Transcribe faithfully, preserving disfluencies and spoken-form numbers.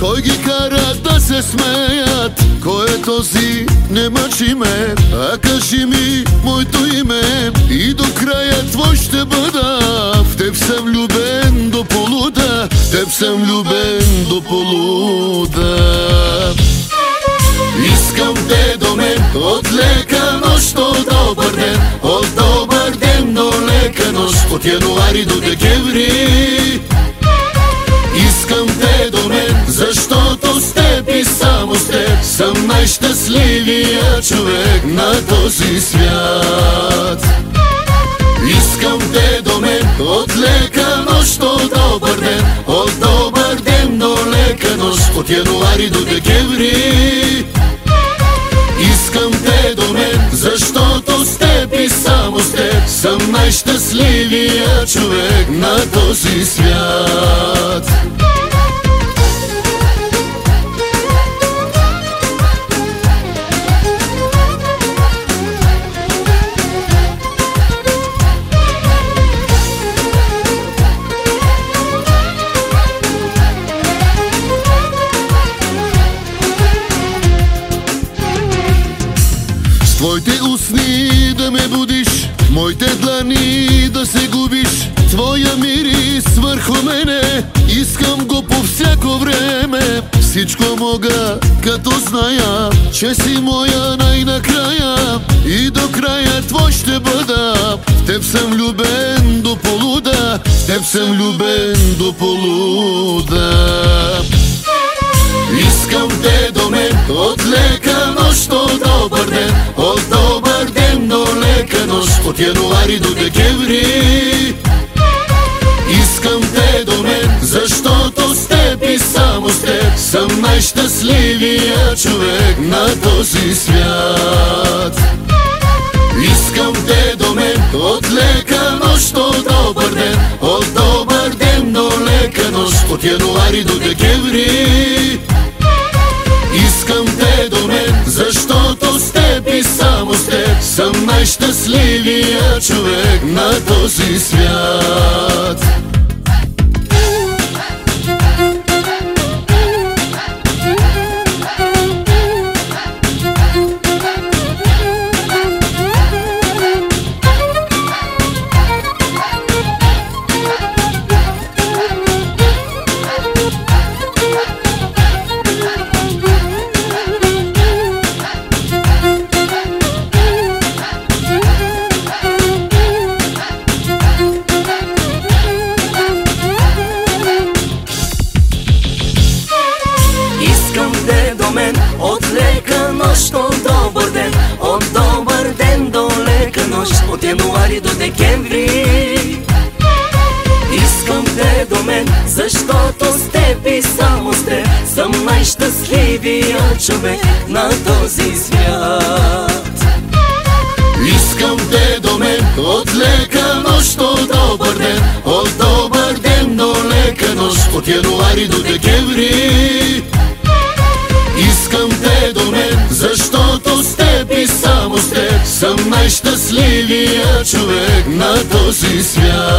Кой ги кара да се смеят? Кой е този? Не мъчи ме, а кажи ми моето име и до края твой ще бъда. В теб съм влюбен до полуда, в теб съм влюбен до полуда. Искам те до мен от лека нощ до добър ден, от добър ден до лека нощ, от януари до декември. Искам те до мен, защото с теб и само с теб съм най-щастливия човек на този свят. Искам те до мен от лека нощ до добър ден, от добър ден до лека нощ, от януари до декември. Искам те до мен, защото с теб и само с теб съм най-щастливия човек на този свят. Твоите устни да ме будиш, моите длани да се губиш, твоя мирис върху мене, искам го по всяко време. Всичко мога, като зная, че си моя най-накрая и до края твой ще бъда. В теб съм влюбен до полуда, в теб съм влюбен до полуда. Искам те до мен от лека нощ до добър ден, от добър ден до лека нощ, от януари до декември. Искам те до мен, защото с теб и само с теб съм най-щастливия човек на този свят. Искам те до мен от лека нощ до добър ден, от добър ден до лека нощ, от януари до декември. Искам те до мен, защото с теб и само с теб съм най-щастливия човек на този свят. От лека нощ до добър ден, от добър ден до лека нощ, от януари до декември. Искам те до мен, защото с теб и само с теб съм най-щастливия човек на този свят. Искам те до мен от лека нощ до добър ден, от добър ден до лека нощ, от януари до декември. Искам те до мен, защото с теб и само с теб съм най-щастливия човек на този свят.